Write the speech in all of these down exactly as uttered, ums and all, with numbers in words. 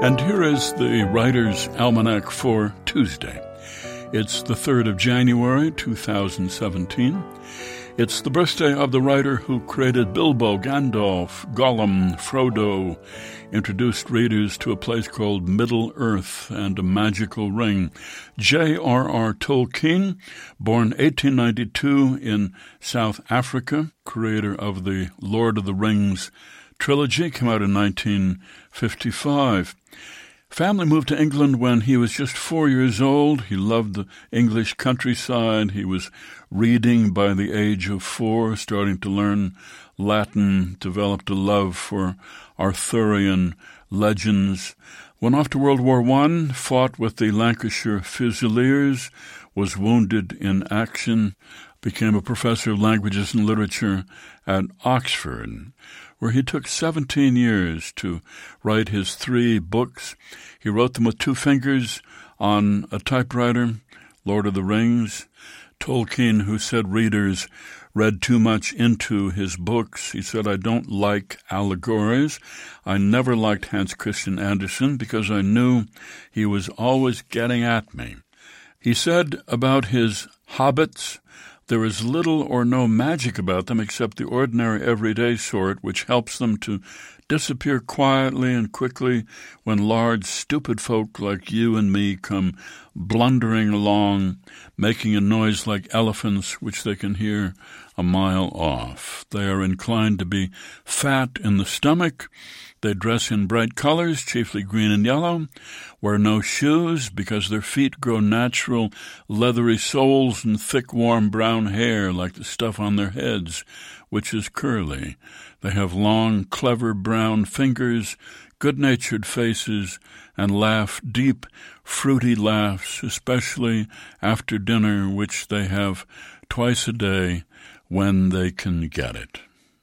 And here is the Writer's Almanac for Tuesday. It's the third of January, two thousand seventeen. It's the birthday of the writer who created Bilbo, Gandalf, Gollum, Frodo, introduced readers to a place called Middle-earth and a magical ring. J R R Tolkien, born eighteen ninety-two in South Africa, creator of the Lord of the Rings trilogy, came out in nineteen fifty-five. Family moved to England when he was just four years old. He loved the English countryside. He was reading by the age of four, starting to learn Latin, developed a love for Arthurian legends. Went off to World War One, fought with the Lancashire Fusiliers, was wounded in action, became a professor of languages and literature at Oxford, where he took seventeen years to write his three books. He wrote them with two fingers on a typewriter, Lord of the Rings. Tolkien, who said readers read too much into his books, he said, I don't like allegories. I never liked Hans Christian Andersen because I knew he was always getting at me. He said about his hobbits, there is little or no magic about them except the ordinary everyday sort, which helps them to disappear quietly and quickly when large, stupid folk like you and me come blundering along, making a noise like elephants, which they can hear a mile off. They are inclined to be fat in the stomach. They dress in bright colors, chiefly green and yellow, wear no shoes because their feet grow natural, leathery soles and thick, warm brown hair like the stuff on their heads, which is curly. They have long, clever brown fingers, good-natured faces, and laugh deep, fruity laughs, especially after dinner, which they have twice a day when they can get it.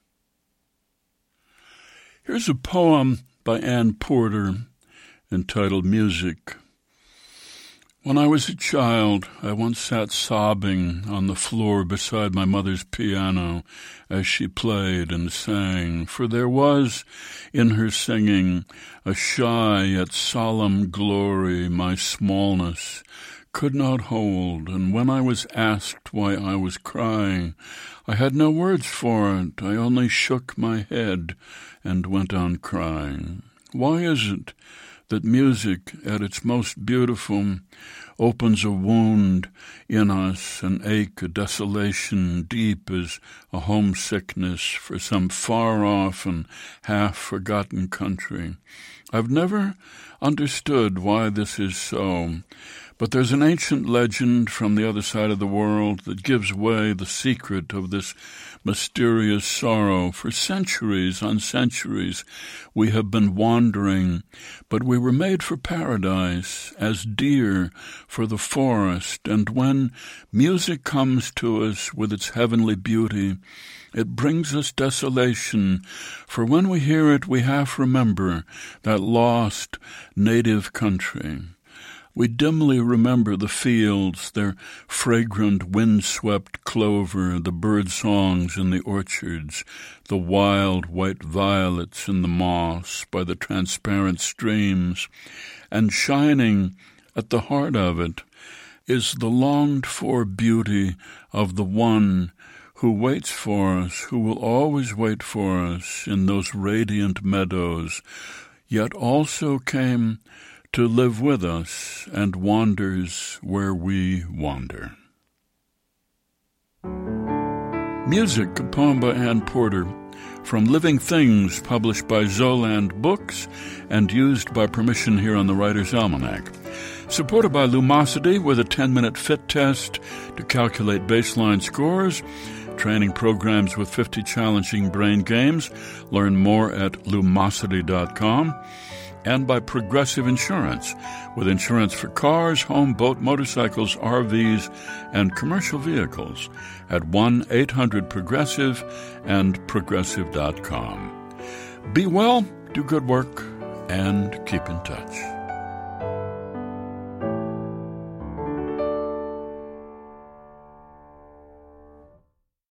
Here's a poem by Anne Porter entitled Music. When I was a child, I once sat sobbing on the floor beside my mother's piano as she played and sang, for there was in her singing a shy yet solemn glory my smallness could not hold, and when I was asked why I was crying, I had no words for it. I only shook my head and went on crying. Why is it that music, at its most beautiful, opens a wound in us, an ache, a desolation deep as a homesickness for some far-off and half-forgotten country? I've never understood why this is so, but there's an ancient legend from the other side of the world that gives away the secret of this mysterious sorrow. For centuries on centuries we have been wandering, but we were made for paradise, as deer for the forest, and when music comes to us with its heavenly beauty, it brings us desolation, for when we hear it we half remember that lost native country. We dimly remember the fields, their fragrant wind-swept clover, the bird songs in the orchards, the wild white violets in the moss by the transparent streams, and shining at the heart of it is the longed-for beauty of the one who waits for us, who will always wait for us in those radiant meadows, yet also came to live with us and wanders where we wander. Music, a poem by Anne Porter, from Living Things, published by Zoland Books and used by permission here on the Writer's Almanac. Supported by Lumosity with a ten-minute fit test to calculate baseline scores, training programs with fifty challenging brain games. Learn more at lumosity dot com. And by Progressive Insurance, with insurance for cars, home, boat, motorcycles, R Vs, and commercial vehicles at one eight hundred progressive and progressive dot com. Be well, do good work, and keep in touch.